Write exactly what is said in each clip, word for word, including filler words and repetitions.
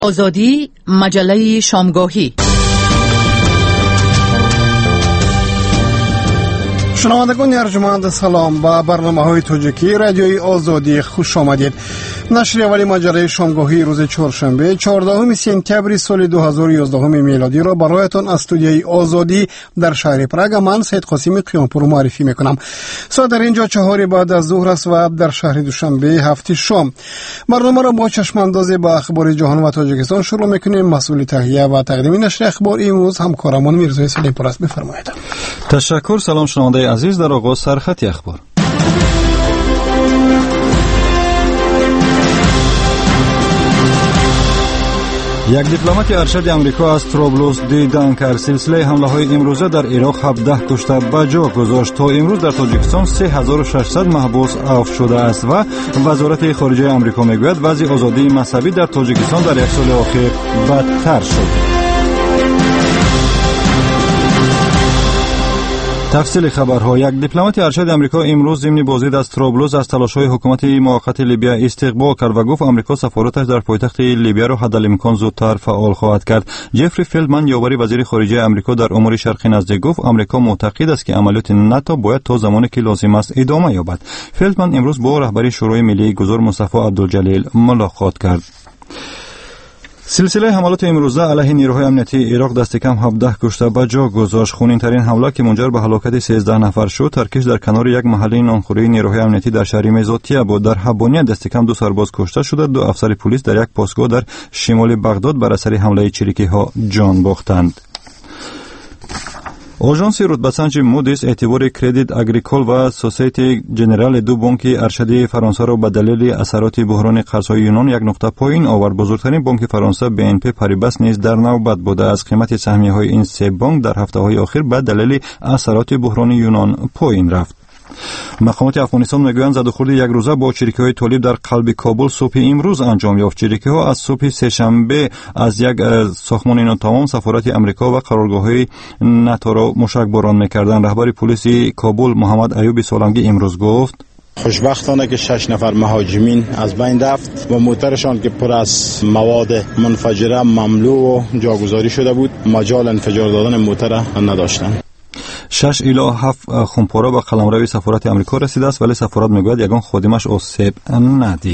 آزادی مجله شامگاهی. شنوندگان ارجمند سلام، با برنامه های توجیکی رادیوی آزادی خوش آمدید. نشر اولی مجله شامگاهی روز چهارشنبه چهاردهم سپتامبر سال دو هزار و یازده میلادی را برایتان از استودیوی آزادی در شهر پراگ من سید قاسم قیامپور معرفی میکنم. ساعت در اینجا چهار بعد از ظهر است و در شهر دوشنبه هفت شام. برنامه را با چشماندازی به اخبار جهان و تاجیکستان شروع میکنیم. مسئول تهیه و تقدیم نشر اخبار امروز همکارمان میرزای سلیم‌پور است. بفرمایید. تشکر. سلام شنونده عزیز، در آغاز سرخط اخبار. یک دیپلمات ارشد امریکا از طرابلس دیدن که سلسله حمله های امروزه در عراق هفده کشته به جا گذاشت. تا امروز در تاجیکستان سه هزار و ششصد محبوس عفو شده است و وزارت خارجه امریکا میگوید وضع آزادی مذهبی در تاجیکستان در یک سال اخیر بدتر شد. تفصیل خبرها. یک دیپلمات ارشد امریکا امروز ضمن بازدید از طرابلس از تلاش‌های حکومت موقت لیبیا استقبال کرد و گفت آمریکا سفارتش در پایتخت لیبیا را حداقل زودتر فعال خواهد کرد. جفری فیلدمن یاوری وزیر خارجه امریکا در امور شرقی نزدیک گفت آمریکا معتقد است که عملیات ناتو باید تا زمانی که لازم است ادامه یابد. فیلدمن امروز با رهبری شورای ملی گذار مصطفی عبدالجلیل ملاقات کرد. سلسله حملات امروزه علیه نیروهای امنیتی عراق دست کم هفده کشته به جا گذاشت. خونین ترین حمله که منجر به هلاکت سیزده نفر شد ترکیش در کنار یک محله نانخوری نیروهای امنیتی در شهر میزاتیه بود. در حبانیه دست کم دو سرباز کشته شده. دو افسر پلیس در یک پاسگاه در شمال بغداد بر اثر حمله چریکی ها جان باختند. آژانس رتبه‌سنج مودیس اعتبار کردیت اگریکول و سوسیتی جنرال دو بانک ارشدی فرانسه را به دلیل اثرات بحران قرض‌های یونان یک نقطه پایین آورد. بزرگترین بانک فرانسه بی ان پی پاریباس نیز در نوبت بوده از قیمت سهمیه‌های این سه بانک در هفته‌های اخیر به دلیل اثرات بحران یونان پایین رفت. مقامات افغانستان میگویند زدوخورد یک روزه با چریکی‌های طالب در قلب کابل صبح امروز انجام یافت. چریکی‌ها از صبح سه‌شنبه از یک ساختمان ناتمام سفارت امریکا و قرارگاه‌های ناتو را مشک‌باران می‌کردند. رهبر پلیس کابل محمد ایوب سالنگی امروز گفت خوشبختانه که شش نفر مهاجمین از بین رفت و موترشان که پر از مواد منفجره مملو و جاگذاری شده بود مجال انفجار دادن موتر نداشتند. شش الی هفت خمپاره به قلمرو سفارت امریکا رسیده است ولی سفارت میگوید یگان خادمش آسیب ندید.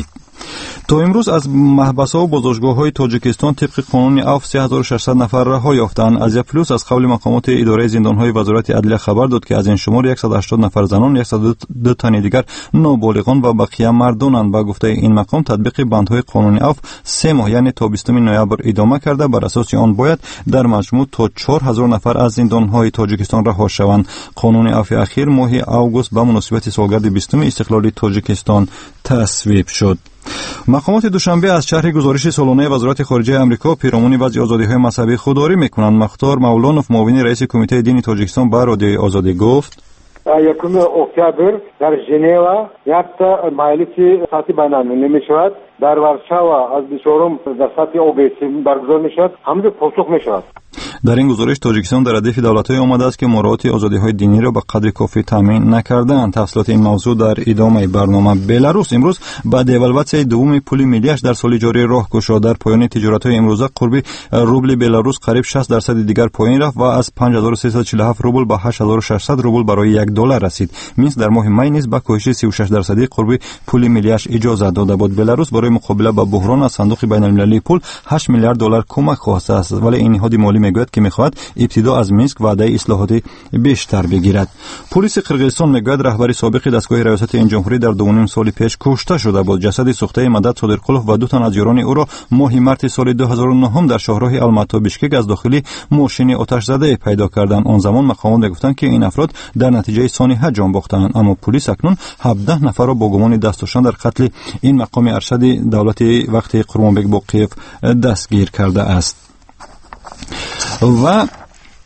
تا امروز از محبس‌ها و بازداشتگاه‌های تاجیکستان طبق قانون عفو سه هزار و ششصد نفر رها یافتند. از پلیس از قبل مقامات اداره زندان‌های وزارت عدلیه خبر داد که از این شمار صد و هشتاد نفر زنان، صد و دو تن دیگر نابالغان و بقیه مردانند. با گفته این مقام تطبیق بندهای قانون عفو سه ماه یعنی تا بیستم نوامبر ادامه کرده. بر اساس آن باید در مجموع تا چهار هزار نفر از زندان‌های تاجیکستان رها شوند. قانون عفو اخیر ماه اوگوست به مناسبت سالگرد بیستم استقلال تاجیکستان تصویب شد. مقامات دوشنبه از شرح گزارش سالانه وزارت خارجه امریکا پیرامون وضع آزادی‌های مذهبی خودداری می‌کنند. مختار مولانوف معاون رئیس کمیته دینی تاجیکستان به رادیوی آزادی گفت یکم اکتبر در ژنو یک تا مجلس سطحی بین‌المللی می‌شود. در ورشاوا از بیست در سطح اوبسی برگزار می‌شود. همه پاسخ می‌شود. در این گزارش تاجیکستان در ردیف دولت‌های آمده است که مراعات آزادی‌های دینی را به قدر کافی تامین نکرده‌اند. تفصیلات این موضوع در ادامه برنامه. بلاروس امروز با دیوالواسیون دوم پول ملیش در سال جاری راه گشود. در پایان تجارت‌های امروزه قرب روبل بلاروس قریب شصت درصد دیگر پایین رفت و از پنج هزار و سیصد و چهل و هفت روبل به هشت هزار و ششصد روبل برای یک دلار رسید. مینسک در ماه می نیز با کاهش سی و شش درصدی قرب پول ملیش اجازه داده بود. بلاروس برای مقابله با بحران از صندوق بین‌المللی پول هشت میلیارد دلار کمک خواسته است ولی این نهاد مالی میگوید که میخواهد ابتدا از مینسک وعده اصلاحات بیشتر بگیرد. پلیس قرقیزستان میگوید رهبر سابق دستگاه ریاست این جمهوری در دو و نیم سال پیش کشته شده بود. جسد سوخته مدد صادق‌قلوف و دو تن از یاران او را ماه مارس سال دو هزار و نه در شاهراه الماتا بیشکک از داخل ماشین آتش زده پیدا کردند. آن زمان مقامات میگفتند که این افراد در نتیجه سانحه جان باختند، اما پلیس اکنون هفده نفر را با گمان دستشان در قتل این مقام ارشد دولتی وقت قربانبک باقیف دستگیر کرده است. و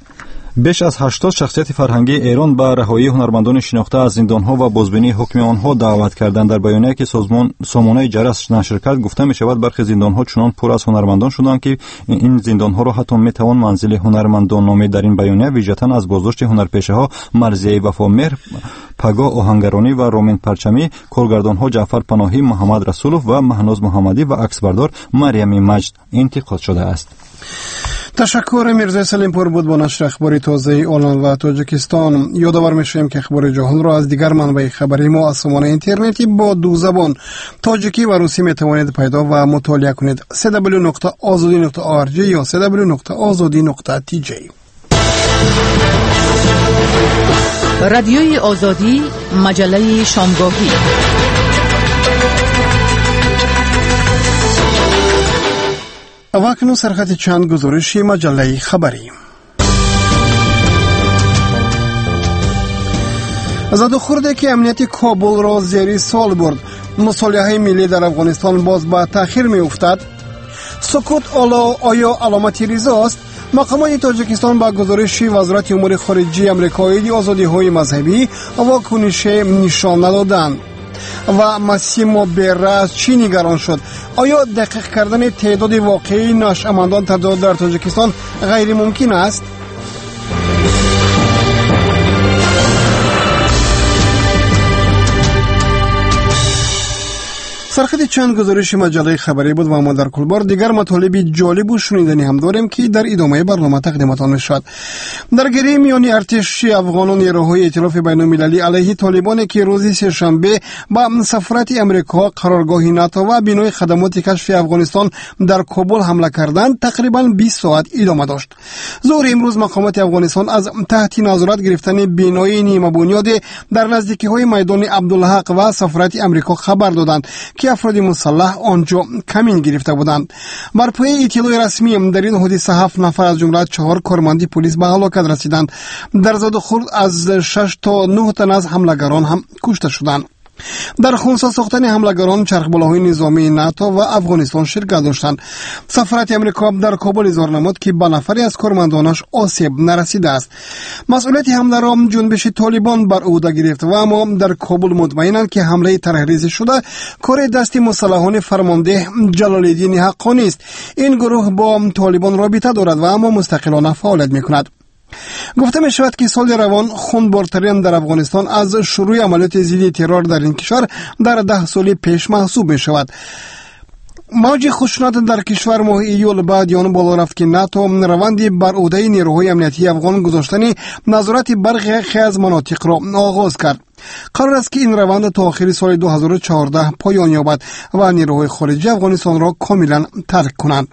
بیش از هشتاد شخصیت فرهنگی ایران به رهایی هنرمندان شناخته از زندانها و بازبینی حکم آنها دعوت کردند. در بیانیه‌ای که سازمان سامانه جرس نشر کرد گفته می شود برخی زندانها چنان پر از هنرمندان شدند که این زندانها را حتی می توان منزل هنرمندان نامید. در این بیانیه ویژه‌تاً از بازداشت هنرپیشه‌ها مرضیه وفامهر، پگاه آهنگرانی و رامین پرچمی، کارگردان‌ها جعفر پناهی، محمد رسولوف و مهناز محمدی و عکسبردار مریم مجد انتقاد شده است. تشکر. میرزا سلیمپور بود با نشر اخبار تازه ایران و تاجیکستان. یادآور میشیم که اخبار جهان را از دیگر منابع خبری ما از سامانه اینترنتی با دو زبان تاجیکی و روسی میتوانید پیدا و مطالعه کنید. دبلیو دبلیو دبلیو نقطه آزادی نقطه آر جی یا دبلیو دبلیو دبلیو نقطه آزادی نقطه تی جی. رادیوی آزادی، مجله شامگاهی. واکنون سرخط چند گزارشی مجله خبری. زد و خورده که امنیت کابل را زیر سوال برد. مصالحه ملی در افغانستان باز به تأخیر می افتد. سکوت آلا آیا علامت رضاست؟ مقامات تاجیکستان با گزارش وزارت امور خارجه آمریکایی آزادی های مذهبی واکنش نشان ندادند. و ماسیمو بیرا از چی نگران شد؟ آیا دقیق کردن تعداد واقعی نشأمندان در تاجیکستان غیر ممکن است؟ سرخط چند گزارش مجله خبری بود و ما در کل بار دیگر مطالب جالب و شنیدنی هم داریم که در ادامه برنامه تقدیمتان میشود. درگیری میان ارتش افغان و نیروهای ائتلاف بین‌المللی علیه طالبان که روز سه‌شنبه با سفارت امریکا، قرارگاه ناتو و بنای خدمات کشف افغانستان در کابل حمله کردند تقریبا بیست ساعت ادامه داشت. ظهر امروز مقامات افغانستان از تحت نظارت گرفتن بنای نیمه بنیاد در نزدیکی‌های میدان عبدالحق و سفارت امریکا خبر دادند که افراد مسلح آنجا کمین گرفته بودند. بر پایه اطلاع رسمی در این حادثه هفت نفر از جمله چهار کارمند پلیس به هلاکت رسیدند. در زد و خورد از شش تا نه تن از حملگران هم کشته شدند. در خونسا ساختن حملگران چرخبالاهای نظامی ناتو و افغانستان شرکت داشتند. سفارت امریکا در کابل اظهار نمود که به نفری از کارمندانش آسیب نرسیده است. مسئولیت حمله را جنبش طالبان بر عهده گرفت و اما در کابل مطمئنند که حمله طرحریزی شده کار دست مسلحان فرمانده جلال الدین حقانی است. این گروه با طالبان رابطه دارد و اما مستقلانه فعالیت میکند. گفته می شود که سال روان خونبارترین در افغانستان از شروع عملیات ضد ترور در این کشور در ده سال پیش محسوب می شود. موج خشونت در کشور ماه ایول بعد آن بالا رفت که ناتو روندی بر عهده نیروهای امنیتی افغان گذاشتن نظارت برخی از مناطق را آغاز کرد. قرار است که این روند تا آخر سال دو هزار و چهارده پایان یابد و نیروهای خارجی افغانستان را کاملا ترک کنند.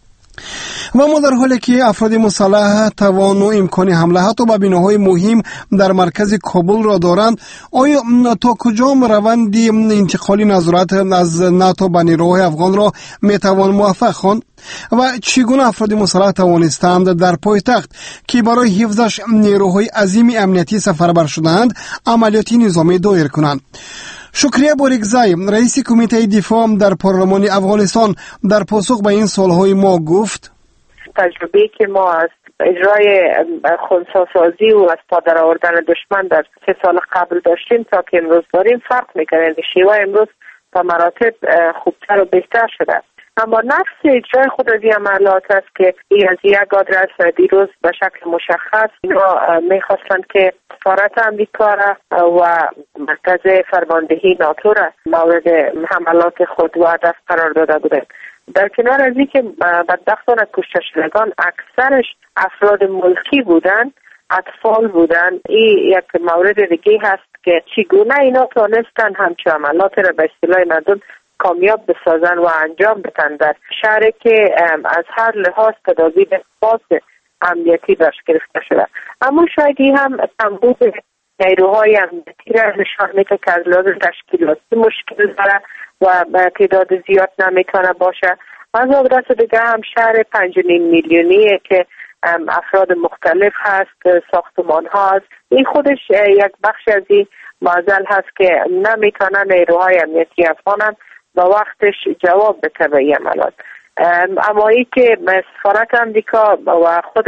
و ما در حالی که افراد مسلح توان و امکان حمله حتی به بناهای مهم در مرکز کابل را دارند، آیا تا کجا روند انتقالی نظارت از ناتو به نیروهای افغان را میتوان موفق خواند و چگونه افراد مسلح توانستند در پایتخت که برای حفظش نیروهای عظیم امنیتی سفربر شدند عملیاتی نظامی دایر کنند؟ شکریه بارگزای رئیس کمیته دفاع در پارلمان افغانستان در پاسخ به این سوالهای ما گفت: تجربه که ما از اجرای خنثی‌سازی و از پا در آوردن دشمن در سه سال قبل داشتیم تا که امروز داریم فرق میکنه. شیوه امروز تا مراتب خوبتر و بهتر شده، اما نفس اجرای خود از این عملیات است که این از یک آدرس دیروز به شکل مشخص اینا میخواستند که سفارت امریکا را و مرکز فرماندهی ناتو را مورد حملات خود و هدف قرار داده بودند. در کنار از این که بدبختانه کشته شدگان اکثرش افراد ملکی بودند، اطفال بودند، این یک مورد دیگه هست که چگونه اینا تانستن همچه عملات را به اصطلاح مردم کامیاب بسازن و انجام بدن در شهری که از هر لحاظ تدابیر خاص امنیتی داشت گرفته شده. اما شاید این هم کمبود نیروهای امنیتی را نشان میده که از لحاظ تشکیلاتی مشکل داره و تعداد زیاد نمیتونه باشه. از آدرس دیگه هم شهر پنج و نیم میلیونیه که افراد مختلف هست، ساختمان ها هست. این خودش یک بخش از این معضل هست که نمیتونه نیروهای امنیتی افغان هم با وقتش جواب بده به این عملات. اما ای که سفارت امریکا و خود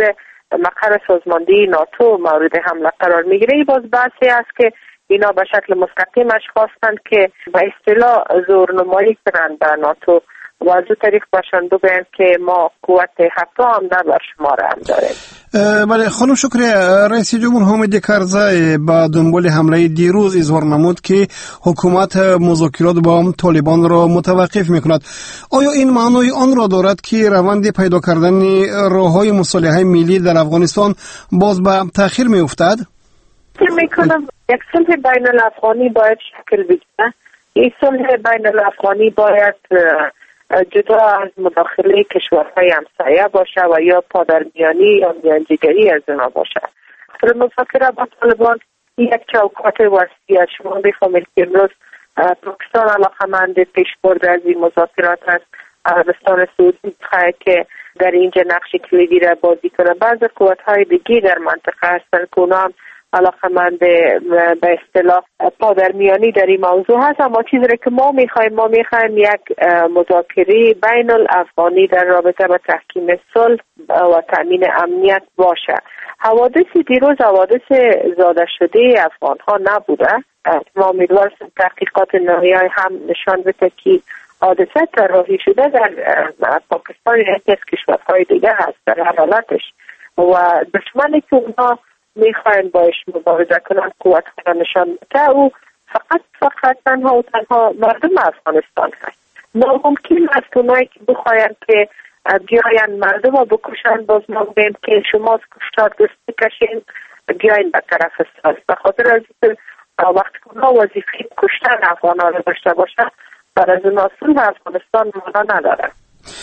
مقر سازماندهی ناتو مورد حمله قرار میگیره. این باز بحثی است که اینا به شکل مستقیم اشخاصند که به اصطلاح زورنمایی کنند به ناتو و از او طریق باشند بگویند که ما قوت حتی هم در بر شمار هم داریم. بله خانم شکریه، رئیس جمهور حامد کرزی با دنبال حمله دیروز اظهار نمود که حکومت مذاکرات با طالبان را متوقف میکند. آیا این معنای آن را دارد که روند پیدا کردن راههای مصالحه ملی در افغانستان باز به تأخیر میافتد؟ فکر میکنم یک صلح بین الافغانی باید شکل بگیرد. این صلح بین الافغانی باید جدا از مداخله کشورهای همسایه باشه و یا پادرمیانی یا میانجیگری از اونا باشه. مذاکره با طالبان یک چوکات وسیع است. شما میفهمید که امروز پاکستان علاقمند پیش برده از این مذاکرات است. عربستان سعودی خواهد که در اینجا نقش کلیدی را بازی کنه. بعضی قوت‌های دیگه در منطقه هستند که اونا هم علاقمند به اصطلاح پادرمیانی در این موضوع هست. اما چیزی که ما میخوایم ما میخوایم یک مذاکره بین الافغانی در رابطه با تحکیم صلح و تامین امنیت باشه. حوادث دیروز حوادث زاده شده افغان ها نبوده. ما امیدواریم تحقیقات نهایی هم نشان بده که حادثه طراحی شده در پاکستان یکی از کشورهای دیگه هست در حالتش و دشمنی که اونها میخواین باش مبارزه کنن قوت نشان بده او فقط فقط تنها و تنها مردم افغانستان هست. ناممکن است اونایی که بخواین که بیاین مردم رو بکشن باز ما بگیم که شما از کشتار دست بکشین بیاین به طرف صلح. به خاطر از اینکه وقتی که اونها وظیفه کشتن افغان‌ها رو داشته باشن بر از اونها صلح افغانستان معنا نداره.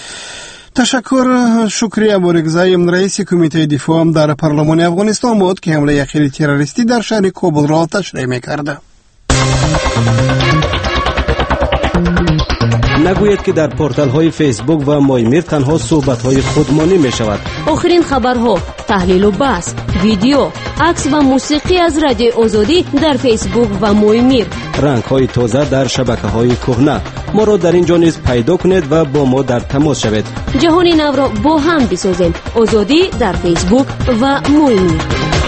تشکر. شکریه بورگزای رئیس کمیته دفاع در پارلمان افغانستان بود که حمله اخیر تروریستی در شهر کابل را تشریح می‌کرد. نگوید که در پورتال های فیسبوک و مایمیر تنها صحبت های خودمانی می شود. آخرین خبرها، تحلیل و بحث، ویدیو، عکس و موسیقی از رادیو آزادی در فیسبوک و مایمیر. رنگ های تازه در شبکه های کهنه. ما را در اینجا نیز پیدا کنید و با ما در تماس شوید. جهان نو را با هم بسازیم. آزادی در فیسبوک و مایمیر.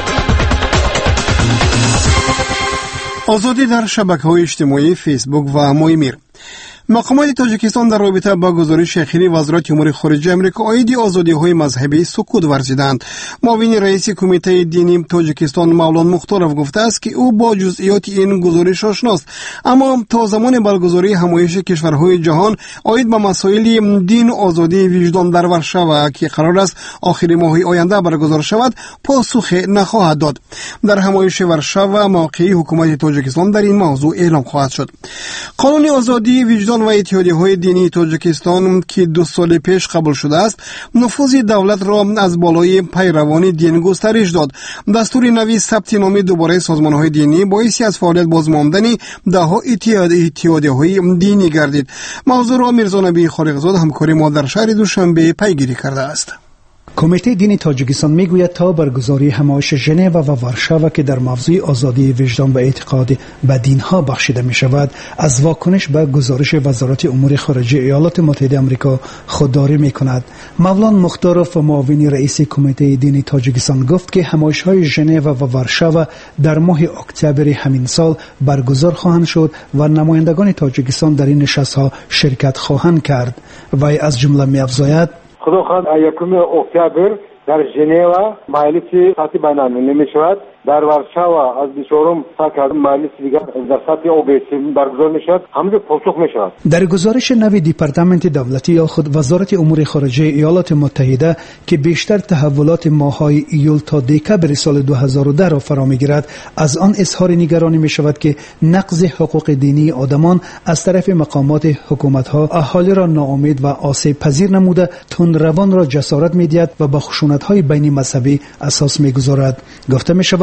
آزادی در شبکه‌های اجتماعی فیسبوک و مایمیر. مقامات تاجیکستان در رابطه با گزارش اخیری وزارت امور خارجه آمریکا عاید آزادی‌های مذهبی سکوت ورزیدند. معاون رئیس کمیته دینی تاجیکستان مولانا مختارov گفته است که او با جزئیات این گزارش آشناست، اما تا زمان برگزاری همایش کشورهای جهان عاید به مسائل دین و آزادی وجدان در ورشاو که قرار است آخر ماه آینده برگزار شود پاسخ نخواهد داد. در همایش ورشاو موقعی حکومت تاجیکستان در این موضوع اعلام خواهد شد. قانون آزادی وجدان و اتحادیه‌های دینی تاجیکستان که دو سال پیش قبول شده است نفوذ دولت را از بالای پیروان دین گسترش داد. دستور نوی ثبت نام دوباره سازمان‌های دینی باعث از فعالیت بازماندن ده‌ها اتحادیه‌های دینی گردید. موضوع را میرزا نبی خالقزاد همکار ما در شهر دوشنبه پیگیری کرده است. کمیته دینی تاجیکستان میگوید تا برگزاری همایش ژنو و ورشاو که در موضوع آزادی وجدان و اعتقاد به دینها بخشیده می شود از واکنش به گزارش وزارت امور خارجه ایالات متحده آمریکا خودداری می کند. مولانا مختارov معاون رئیس کمیته دینی تاجیکستان گفت که همایش های ژنو و ورشاو در ماه اکتبر همین سال برگزار خواهند شد و نمایندگان تاجیکستان در این نشست ها شرکت خواهند کرد. و از جمله می افزاید خداخواد یکم اکتبر در ژنو مجلس سطح بین‌المللی می شود. در ورشاو از بیچارم ساکر مجلس دیگر در سطح اوبسی برگزار می شود. همه پاسخ می شود. در گزارش نوی دپارتمنت دولتی یا خود وزارت امور خارجه ایالات متحده که بیشتر تحولات ماه‌های ایول تا دکبر سال دو هزار و ده را فرا می‌گیرد از آن اظهار نگرانی می شود که نقض حقوق دینی آدمان از طرف مقامات حکومت‌ها اهالی را ناامید و آسیب پذیر نموده تندروان را جسارت می‌دهد و به خشونت‌های بین مذهبی اساس می‌گذارد. گفته می‌شود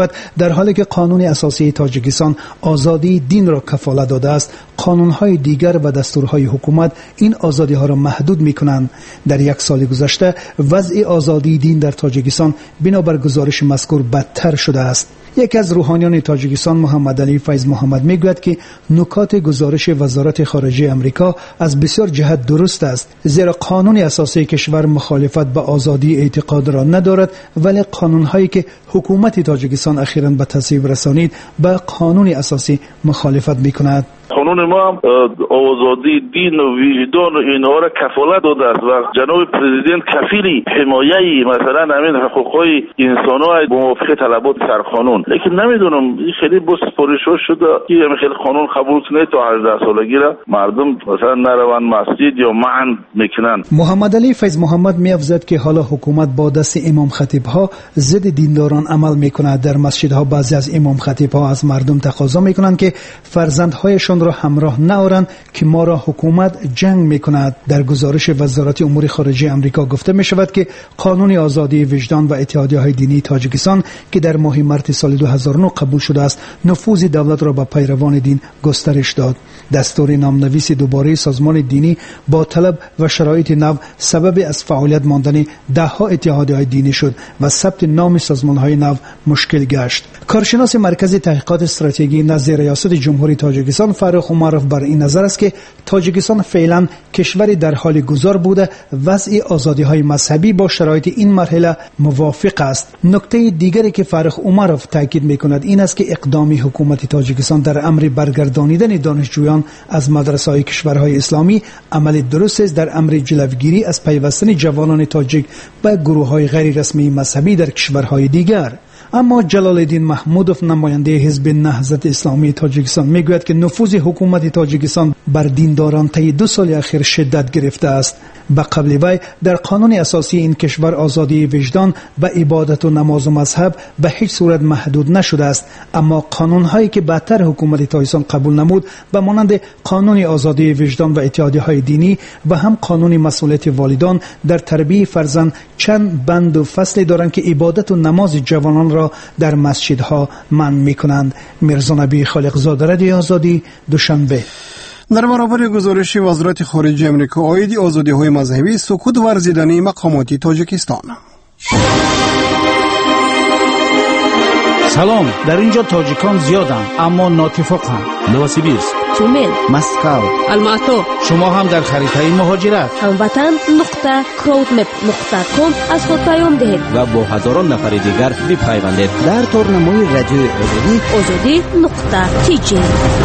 شود در حالی که قانون اساسی تاجیکستان آزادی دین را کفالت داده است، قانون‌های دیگر و دستورهای حکومت این آزادی‌ها را محدود می‌کنند. در یک سال گذشته وضع آزادی دین در تاجیکستان بنابر گزارش مذکور بدتر شده است. یکی از روحانیان تاجیکستان محمد علی فیض محمد میگوید که نکات گزارش وزارت خارجه امریکا از بسیار جهت درست است، زیرا قانون اساسی کشور مخالفت با آزادی اعتقاد را ندارد، ولی قانون‌هایی که حکومت تاجیکستان اخیراً به تصویب رسانید با قانون اساسی مخالفت می‌کند. قانون ما هم آزادی دین و وجدان و اینها را کفالت داده است و جناب پرزیدنت کفیلی حمایه مثلا همین حقوقهای انسان‌ها به موافق طلبات سرقانون، لیکن نمیدونم این خیلی با سپارش‌ها شده که خیلی قانون قبول کنه تا هجده سالگی را مردم مثلا نروند مسجد یا منع میکنن. محمد علی فیض محمد می‌افزاید که حالا حکومت با دست امام خطیب‌ها ضد دینداران عمل می‌کند. در مسجدها بعضی از امام خطیب‌ها از مردم تقاضا می‌کنند که فرزندهایشان را همراه نآورند که ما را حکومت جنگ می‌کند. در گزارش وزارت امور خارجه آمریکا گفته می‌شود که قانون آزادی وجدان و اتحادیه‌های دینی تاجیکستان که در ماه مارس سال دو هزار و نه قبول شده است، نفوذ دولت را به پیروان دین گسترش داد. دستور نامنویس دوباره سازمان دینی با طلب و شرایط نو سبب از فعالیت ماندن ده‌ها اتحادیه‌های دینی شد و ثبت نام سازمان‌های نو مشکل گشت. کارشناس مرکز تحقیقات استراتژی نزد ریاست جمهوری تاجیکستان فاروق عمرов بر این نظر است که تاجیکستان فعلا کشوری در حال گذار بوده وضع آزادی‌های مذهبی با شرایط این مرحله موافق است. نکته دیگری که فاروق عمرов تاکید می‌کند این است که اقدام حکومت تاجیکستان در امر برگردانیدن دانشجویان از مدرسه‌های کشورهای اسلامی عمل درست است در امر جلوگیری از پیوستن جوانان تاجیک به گروه‌های غیر رسمی مذهبی در کشورهای دیگر. اما جلال الدین محمودوف نماینده حزب نهضت اسلامی تاجیکستان میگوید که نفوذ حکومت تاجیکستان بر دینداران طی دو سال اخیر شدت گرفته است. به قبل وی در قانون اساسی این کشور آزادی وجدان و عبادت و نماز و مذهب به هیچ صورت محدود نشده است، اما قانون‌هایی که بعدتر حکومت تاجیکستان قبول نمود به مانند قانون آزادی وجدان و اتحادیه‌های دینی و هم قانون مسئولیت والدان در تربیت فرزند چند بند و فصل دارند که عبادت و نماز جوانان را در مسجدها منع می‌کنند. میرزا نبی خالقزاده، رادیو آزادی، دوشنبه. در برابر گزارش وزارت خارجه آمریکا عاید آزادی‌های مذهبی، سکوت ورزیدن مقامات تاجیکستان. سلام، در اینجا تاجیکان زیادند اما ناتفاقند. نوسیبیرسک، تومل، مسکو، الماتو. شما هم در خریدهای مهاجرت هموطن نقطه کراودمپ نقطه کام از خود پیام دهید و با هزاران نفر دیگر بپیوندید در تورنمای رادیو آزادی آزادی نقطه تی جی.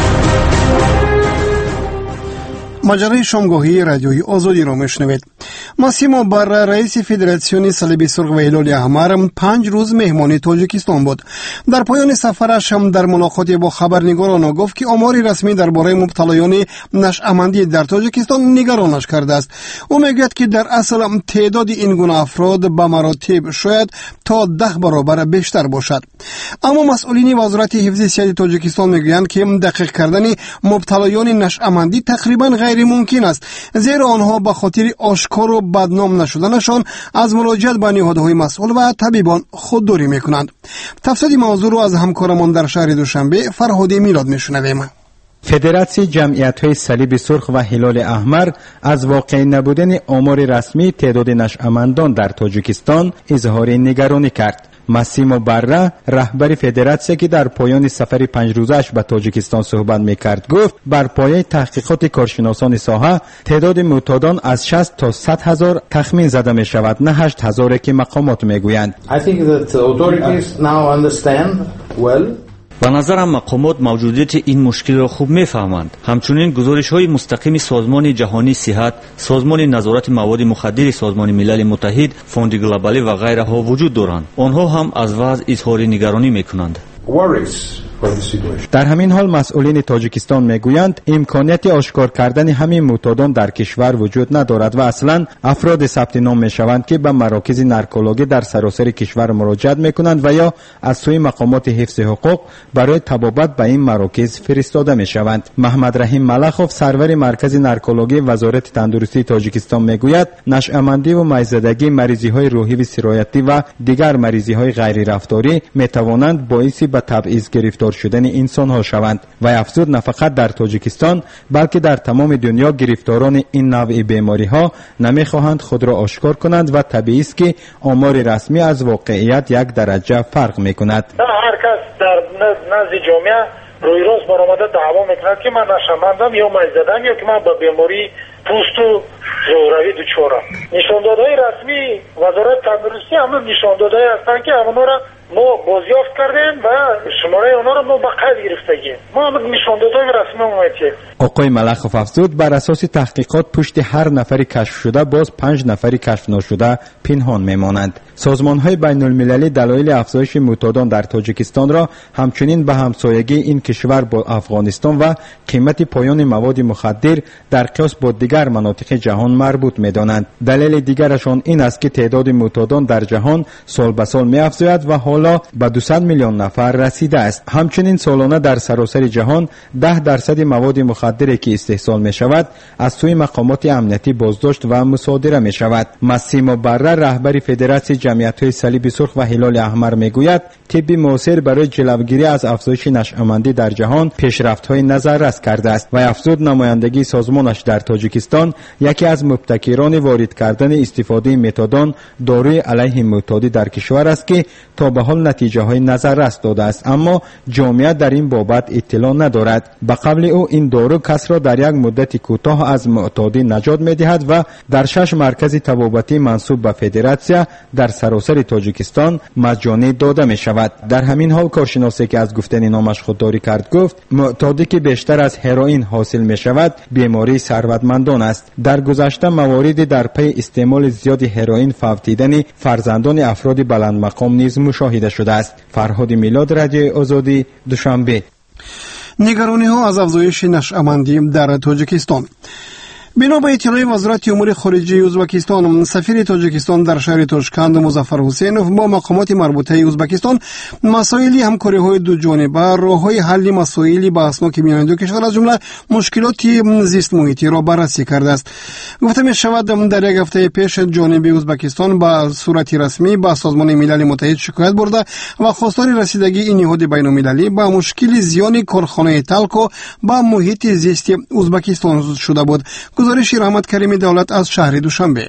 مجله شامگاهی رادیوی آزادی را میشنوید. ماسیمو برره رئیس فدراسیون صلیب سرخ و هلال احمر پنج روز مهمان تاجیکستان بود. در پایان سفرش هم در ملاقاتی با خبرنگاران گفت که آماری رسمی درباره مبتلایان نشأمندی در تاجیکستان نگرانش کرده است. او میگوید که در اصل تعداد این گونه افراد به مراتب شاید تا ده برابر بیشتر باشد. اما مسئولین وزارت حفظ صحت تاجیکستان میگویند که دقیق کردن مبتلایان نشأمندی تقریبا غیر ممکن است، زیرا آنها به خاطر آشکار و بدنام نشدنشان از مراجعت به نهادهای مسئول و طبیبان خودداری میکنند. تفصیل موضوع را از همکارمان در شهر دوشنبه فرهاد میلاد میشنویم. فدراسیون جمعیت‌های صلیب سرخ و هلال احمر از واقع نبودن آمار رسمی تعداد نشأمندان در تاجیکستان اظهار نگرانی کرد. ماسیمو برره رهبر فدراسیون که در پایان سفر پنج روزش به تاجیکستان صحبت میکرد گفت بر پایه تحقیقات کارشناسان ساحه تعداد معتادان از شصت تا صد هزار تخمین زده می شود، نه هشت هزار که مقامات میگویند. I think that authorities now understand well. به نظرم مقامات موجودیت این مشکل را خوب میفهمند. همچنین گزارش‌های مستقیم سازمان جهانی صحت، سازمان نظارت مواد مخدر سازمان ملل متحد، فوند گلوبالی و غیرها وجود دارند. آنها هم از وضع اظهار نگرانی میکنند. Worries در همین حال مسئولین تاجیکستان میگویند امکانیت آشکار کردن همین معتادان در کشور وجود ندارد و اصلا افراد ثبت نام میشوند که به مراکز نارکولوژی در سراسر کشور مراجعت میکنند و یا از سوی مقامات حفظ حقوق برای طبابت به این مراکز فرستاده میشوند. محمد رحیم ملخوف سرور مرکز نارکولوژی وزارت تندرستی تاجیکستان میگوید نشأمندی و میزدگی مریضی های روحی و سرایتی و دیگر مریضی های غیر رفتاری میتوانند باعث به تبعیض گرفتار شدن انسان ها شوند و افزود نه فقط در تاجیکستان بلکه در تمام دنیا گرفتاران این نوع بیماری ها نمیخواهند خود را آشکار کنند و طبیعی است که آمار رسمی از واقعیت یک درجه فرق میکند. هر کس در نزد جامعه روی روز برآمده دعوا میکند که من نشمندم یا میزدم یا که من با بیماری پوست و زهروی دچارم. نشاندادهای رسمی وزارت تندرستی همه نشاندادهای هستند که همونا را ما بازیافت کردیم و شماره اونا را ما به قید گرفتگیم. ما هم نشاندادهای رسمی اومدیم. آقای ملخوف افزود بر اساس تحقیقات پشت هر نفری کشف شده باز پنج نفری کشف نشده پنهان میمانند. سازمان‌های بین‌المللی دلایل افزایش معتادان در تاجیکستان را همچنین به همسایگی این کشور با افغانستان و قیمت پایان مواد مخدر در قیاس با دیگر مناطق جهان مربوط می‌دانند. دلیل دیگرشان این است که تعداد معتادان در جهان سال به سال می‌افزاید و حالا به دویست میلیون نفر رسیده است. همچنین سالانه در سراسر جهان ده درصد مواد مخدری که استحصال می‌شود از سوی مقامات امنیتی بازداشت و مصادره می‌شود. مسیم بره رهبر فدراسیون جمعیت‌های صلیب سرخ و هلال احمر میگوید طب معاصر برای جلوگیری از افزایش نشأمندی در جهان پیشرفت‌های نظررس کرده است و افزود نمایندگی سازمانش در تاجیکستان یکی از مبتکران وارد کردن استفاده متادون داروی علیه معتادی در کشور است که تا به حال نتیجه‌های نظررس داده است، اما جامعه در این بابت اطلاع ندارد. به قول او این دارو کس را در یک مدت کوتاه از معتادی نجات می‌دهد و در شش مرکز طبابتی منسوب به فدراسیون در سراسر تاجیکستان مجانی داده می شود. در همین حال کارشناسی که از گفتن نامش خودداری کرد گفت معتادی که بیشتر از هروئین حاصل می شود بیماری ثروتمندان است. در گذشته مواردی در پی استعمال زیاد هروئین فوت دیدن فرزندان افراد بلند مقام نیز مشاهده شده است. فرهاد میلاد، رادیو آزادی، دوشنبه. نگرانی ها از افزایش نشأمندی در تاجیکستان. بنا به اطلاع وزارت امور خارجه ازبکستان، سفیر تاجیکستان در شهر تاشکند مظفر حسینوف با مقامات مربوطه ازبکستان مسائل همکاری‌های دو جانبه، راه‌های حل مسائل بحثناک میان دو کشور از جمله مشکلات زیست محیطی را بررسی کرده است. گفته می‌شود در یک هفته پیش جانب ازبکستان با صورت رسمی با سازمان ملل متحد شکایت برده و خواستار رسیدگی این نهاد بین‌المللی با مشکل زیان کارخانه تلکو با محیط زیست ازبکستان شده بود. گزارش رحمت کریم دولت از شهر دوشنبه.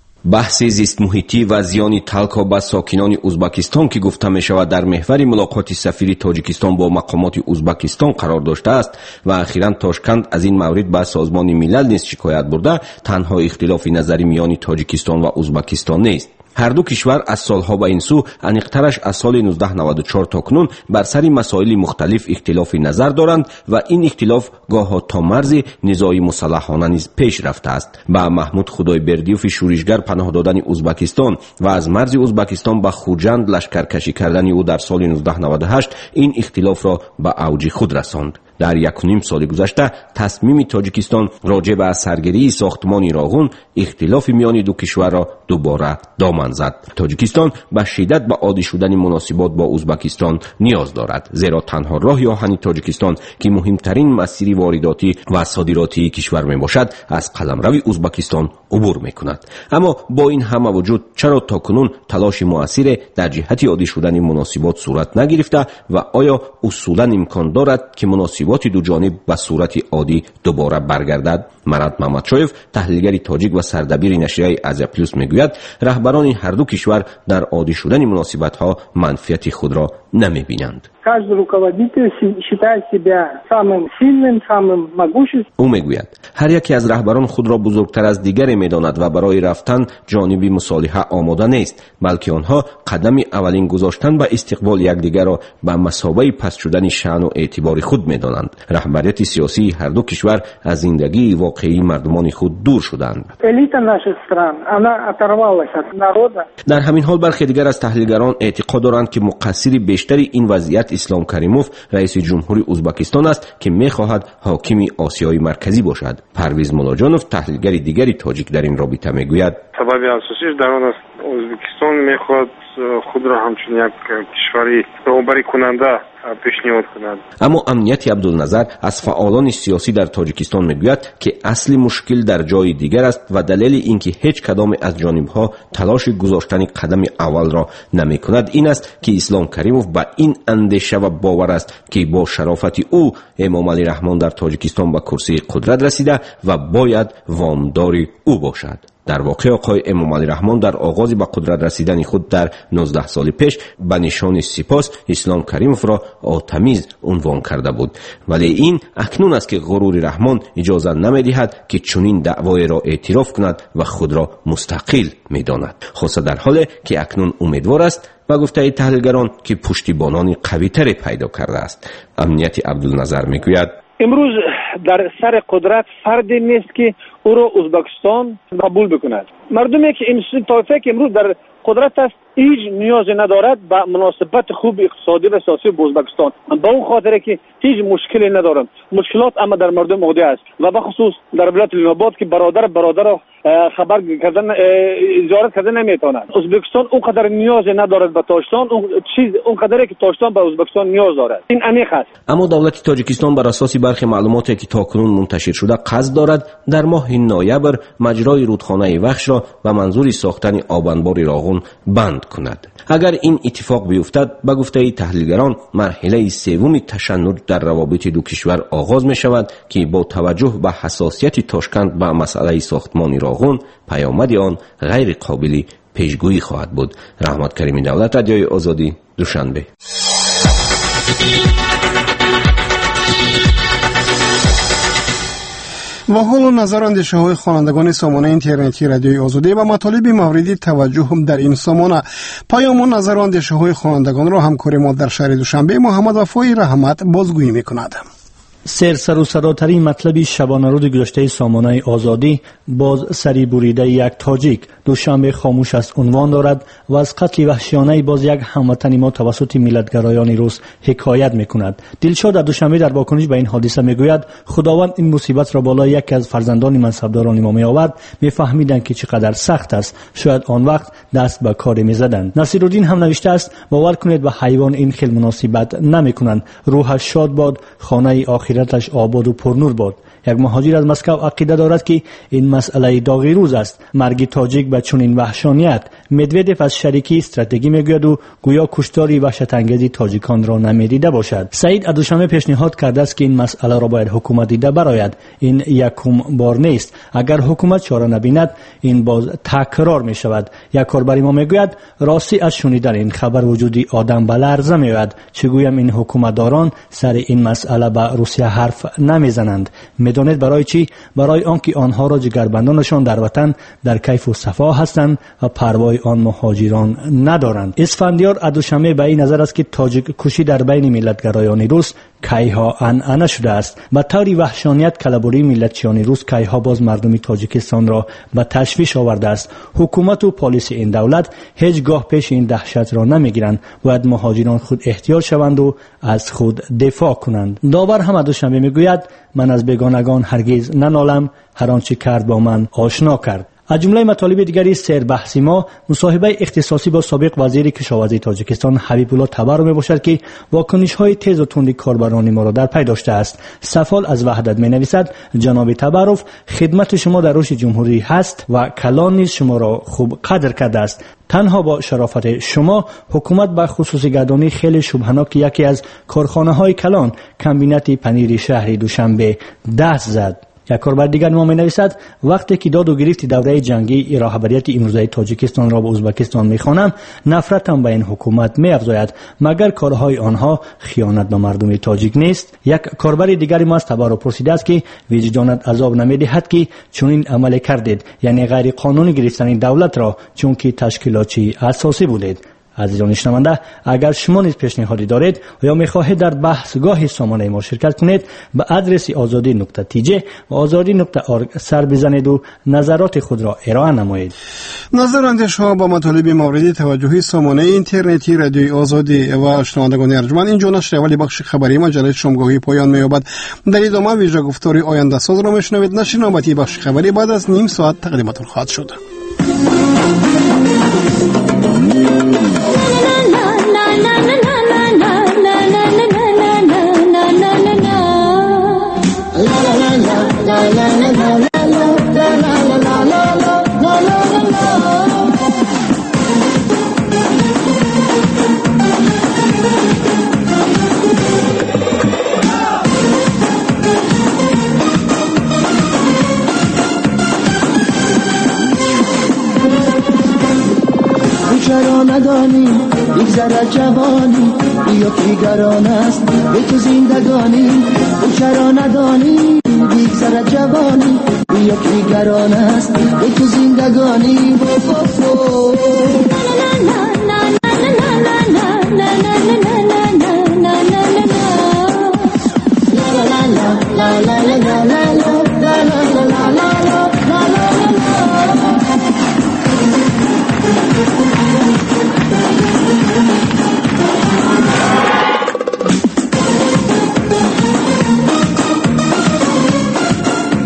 بحث زیست محیطی و زیان تلکا به ساکنان ازبکستان که گفته می شود در محور ملاقات سفیر تاجیکستان با مقامات ازبکستان قرار داشته است و اخیراً تاشکند از این مورد به سازمان ملل نیز شکایت برده، تنها اختلاف نظری میان تاجیکستان و ازبکستان نیست. هر دو کشور از سالها به این سو انیقترش از سال نوزده نود و چهار تا کنون بر سر مسائل مختلف اختلاف نظر دارند و این اختلاف گاهی تا مرز نزاعی مسلحانه نیز پیش رفته است. با محمود خدایبردیوف شورشگر پناه دادن ازبکستان و از مرز ازبکستان به خوجند لشکرکشی کردن او در سال نوزده نود و هشت این اختلاف را به اوج خود رساند. در یک و نیم سال گذشته تصمیم تاجیکستان راجع به سرگیری ساختمان راغون اختلاف میان دو کشور را دوباره دامن زد. تاجیکستان به شدت به عادی شدن مناسبات با ازبکستان نیاز دارد، زیرا تنها راه آهن تاجیکستان که مهمترین مسیر وارداتی و صادراتی کشور می باشد از قلمرو ازبکستان عبور می کند. اما با این همه وجود چرا تاکنون تلاش مؤثر در جهت عادی شدن مناسبات صورت نگرفته و آیا اصولا امکان دارد که مناسبات دو جانب به صورت عادی دوباره برگردد؟ مراد محمدشایف، تحلیلگر تاجیک و سردبیر نشریه آزیا پلوس میگوید رهبران هر دو کشور در عادی شدن مناسبت‌ها منفعت خود را نمی‌بینند. او میگوید هر یکی از رهبران خود را بزرگتر از دیگری می‌داند و برای رفتن جانب مصالحه آماده نیست، بلکه آنها قدم اولین گذاشتن به استقبال یکدیگر را به مثابه پست شدن شأن و اعتبار خود می‌دانند. رهبریت سیاسی هر دو کشور از زندگی و واقعی مردمان خود دور شدند. Элита нашей страны, она оторвалась от народа. در همین حال برخی دیگر از تحلیلگران اعتقاد دارند که مقصر بیشتری این وضعیت اسلام کریموف رئیس جمهوری ازبکستان است که می‌خواهد حاکم آسیای مرکزی باشد. پرویز ملاجانوف تحلیلگر دیگری تاجیک در این رابطه میگوید سبب اساسیش در آن است ازبکستان می‌خواهد خود را همچون یک کشوری رهبری کننده پیشنهاد کند. اما امنیتی عبدالنظر از فعالان سیاسی در تاجیکستان میگوید که اصل مشکل در جای دیگر است و دلیل اینکه هیچ کدام از جانبها تلاش گذاشتن قدم اول را نمیکند این است که اسلام کریموف با این اندیشه و باور است که با شرافت او امام علی رحمان در تاجیکستان به کرسی قدرت رسیده و باید وامدار او باشد. در واقع آقای امام علی رحمان در آغاز به قدرت رسیدن خود در نوزده سال پیش به نشان سپاس اسلام کریموف را آتمیز عنوان کرده بود، ولی این اکنون است که غرور رحمان اجازه نمیدهد که چنین دعوای را اعتراف کند و خود را مستقل میداند، خاصه در حالی که اکنون امیدوار است و گفته تحلیلگران که پشتیبانان قوی‌تری پیدا کرده است. امنیتی عبدالنظر میگوید امروز در سر قدرت فردی نیست که او را ازبکستان قبول بکند. مردمی که این طایفه که امروز در قدرت است هیچ نیازی ندارد به مناسبت خوب اقتصادی و سیاسی با ازبکستان، به اون خاطره که هیچ مشکلی ندارند. مشکلات اما در مردم عادی است و به خصوص در ولایت لیناباد که برادر برادر را خبر کردن زیارت کردن نمیتواند. ازبکستان اونقدر نیازی ندارد به تاجیکستان، اون چیز اونقدری که تاجیکستان به ازبکستان نیاز دارد. این عمیق است. اما دولت تاجیکستان بر اساس برخی معلوماتی که تاکنون منتشر شده قصد دارد در ماه نوامبر مجرای رودخانه وخش را به منظور ساختن آبانبار راغون بند کند. اگر این اتفاق بیفتد به گفته تحلیلگران مرحله سوم تشنج در روابط دو کشور آغاز می شود که با توجه به حساسیت تاشکند به مسئله ساختمان راغون پیامد آن غیر قابل پیشگویی خواهد بود. رحمت کریمی دولت، رادیوی آزادی، دوشنبه. و حال و نظر اندیشه های خوانندگان سامانه اینترنتی رادیوی آزادی و مطالب موردی توجه هم در این سامانه. پیام و نظر اندیشه های خوانندگان را همکار ما در شهر دوشنبه محمد وفای رحمت بازگویی میکند. سر سر و صداترین مطلبی شبانه روز گذشته سامانه آزادی باز سری بریده یک تاجیک دوشنبه خاموش است عنوان دارد و از قتل وحشیانه باز یک هموطن ما توسط ملتگرایان روس حکایت میکند. دلشاد در دوشنبه در واکنش به این حادثه میگوید خداوند این مصیبت را بالای یکی از فرزندان منصبداران ما می آورد، میفهمیدند که چقدر سخت است، شاید آن وقت دست به کار میزدند. نصیرالدین هم نوشته است باور کنید به حیوان این خیل مناسبت نمیکنند، روحش شاد باد، خانه آخرتش آباد و پرنور باد. یک مهاجر از مسکو عقیده دارد که این مسئله داغی روز است. مرگ تاجیک به چنین وحشانیت. مدودف از شریکی استراتژی میگوید و گویا کشتاری وحشت انگیز تاجیکان را نمیدیده باشد. سعید ادوشمی پیشنهاد کرده است که این مسئله را باید حکومت دیده براید. این یکم بار نیست. اگر حکومت چاره نبیند این باز تکرار می شود. یک کاربر ما میگوید راستی از شنیدن این خبر وجودی آدم به لرزه میآید. چگویم این حکومتداران سر این مسئله به روسیه حرف نمیزنند. میدانید برای چی؟ برای آنکه آنها را جگربندانشان در وطن در کیف و صفا هستند و پروای آن مهاجران ندارند. اسفندیار ادوشمی به این نظر است که تاجیک کشی در بین ملتگرایان روس کیها عنعنه شده است. به طور وحشانیت کلبوری ملتچیان روس کیها باز مردم تاجیکستان را به تشویش آورده است. حکومت و پلیس این دولت هیچگاه پیش این دهشت را نمیگیرند. باید مهاجران خود احتیاط شوند و از خود دفاع کنند. داور هم ادوشمی میگوید من از بیگانگان هرگز ننالم، هر آنچه کرد با من آشنا کرد. از جمله مطالب دیگری سر بحثی ما مصاحبه اختصاصی با سابق وزیر کشاورزی تاجیکستان حبیب الله تبر می باشد که واکنش‌های تیز و تند کاربران ما را در پی داشته است. سفال از وحدت می نویسد جناب تبروف خدمت شما در روش جمهوری هست و کلان نیز شما را خوب قدر کرده است. تنها با شرافت شما حکومت به خصوصی گردانی خیلی شبهناک یکی از کارخانه های کلان کمبینت پنیر شهری دوشنبه دست زد. یک کاربر دیگر ما می نویسد وقتی که داد و گرفت دوره جنگی راهبریت امروزه تاجیکستان را به ازبکستان می خوانم نفرتم به این حکومت می افزاید، مگر کارهای آنها خیانت به مردم تاجیک نیست؟ یک کاربر دیگر ما از تبر پرسیده است که وجدانت عذاب نمی دهد که چنین عمل کردید، یعنی غیر قانونی گرفتن دولت را چون که تشکیلاتی اساسی بودید؟ عزیزان شنونده، اگر شما نیز پیشنهادی دارید یا می‌خواهید در بحثگاه سامانه ما شرکت کنید، به آدرس آزادی نقطه تی جی و آزادی نقطه اورگ سر بزنید و نظرات خود را ارائه نمایید. نظرات شما با مطالب موردی توجهی سامانه اینترنتی رادیوی آزادی و شنوندگان ارجمند اینجا نشر اولی بخش خبری مجله شامگاهی پایان می‌یابد. در ادامه ویژه گفتاری آینده ساز را میشنوید. نشر نوبتی بخش خبری بعد از نیم ساعت تقدیمتون خواهد شد. چرا ندانی بگذرد جوانی بیا دیگران است به تو زندگانی تو چرا ندانی بگذرد جوانی بیا دیگران است به تو زندگانی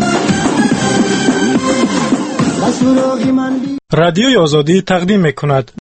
رادیوی آزادی تقدیم می‌کند